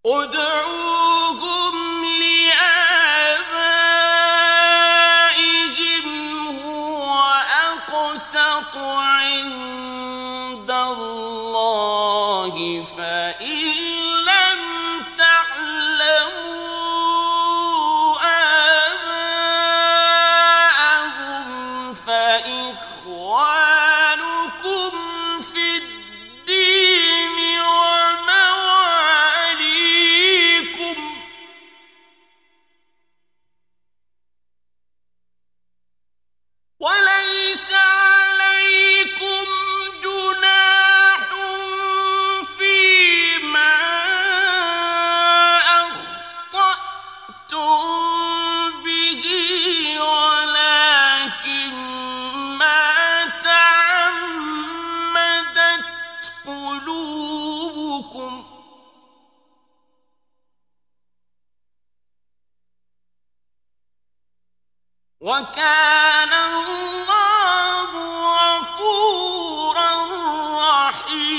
ادْعُوهُمْ لِآبَائِهِمْ هُوَ أَقْسَطُ عِندَ اللَّهِ فَإِن لَّمْ تَعْلَمُوا آبَاءَهُمْ فَإِخْوَانُكُمْ فِي الدِّينِ وَمَوَالِيكُمْ ۚ وَلَيْسَ عَلَيْكُمْ جُنَاحٌ فِيمَا أَخْطَأْتُم بِهِ وَلَٰكِن مَّا تَعَمَّدَتْ قُلُوبُكُمْ ۚ وَكَانَ اللَّهُ غَفُورًا رَّحِيمًا.